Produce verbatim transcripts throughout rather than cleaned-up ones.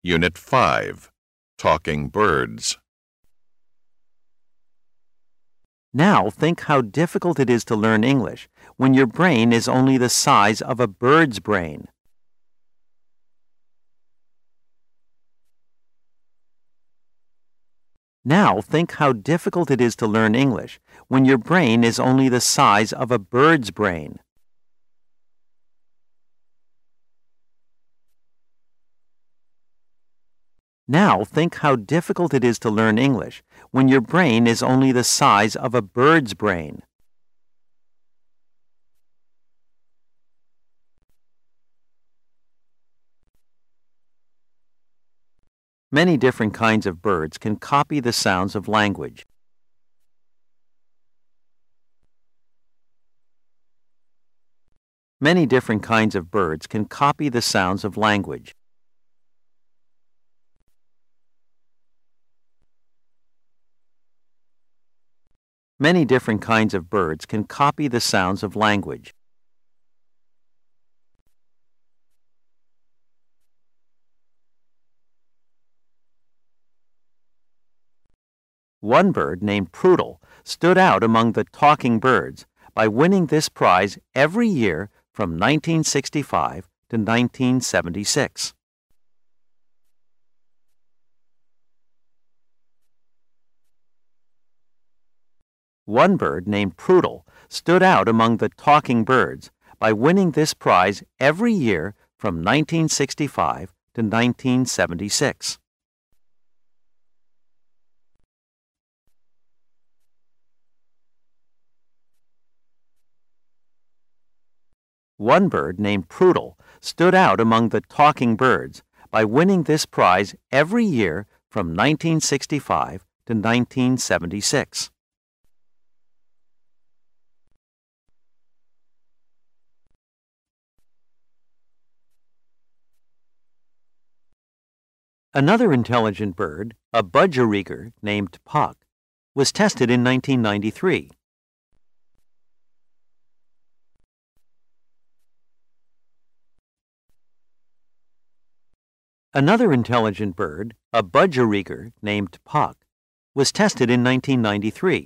Unit five, Talking Birds. Now think how difficult it is to learn English when your brain is only the size of a bird's brain. Now think how difficult it is to learn English when your brain is only the size of a bird's brain. Now think how difficult it is to learn English when your brain is only the size of a bird's brain. Many different kinds of birds can copy the sounds of language. Many different kinds of birds can copy the sounds of language. Many different kinds of birds can copy the sounds of language. One bird named Prudel stood out among the talking birds by winning this prize every year from nineteen sixty-five to nineteen seventy-six. One bird named Prudel stood out among the talking birds by winning this prize every year from nineteen sixty-five to nineteen seventy-six. One bird named Prudel stood out among the talking birds by winning this prize every year from nineteen sixty-five to nineteen seventy-six. Another intelligent bird, a budgerigger named Puck, was tested in nineteen ninety-three. Another intelligent bird, a budgerigger named Puck, was tested in nineteen ninety-three.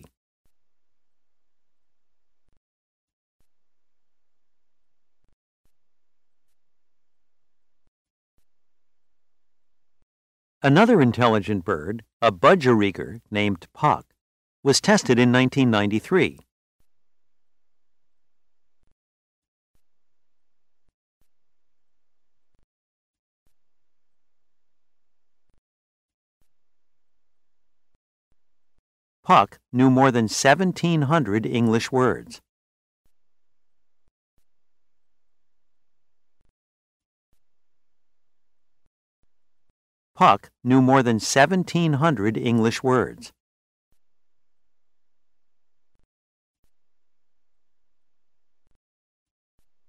Another intelligent bird, a budgerigger named Puck, was tested in nineteen ninety-three. Puck knew more than seventeen hundred English words. Puck knew more than seventeen hundred English words.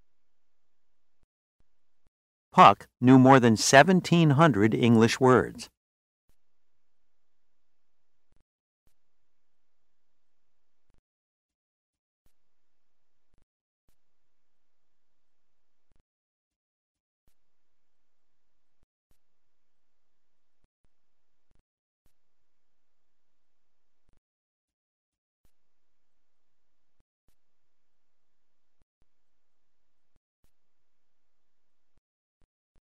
Puck knew more than seventeen hundred English words.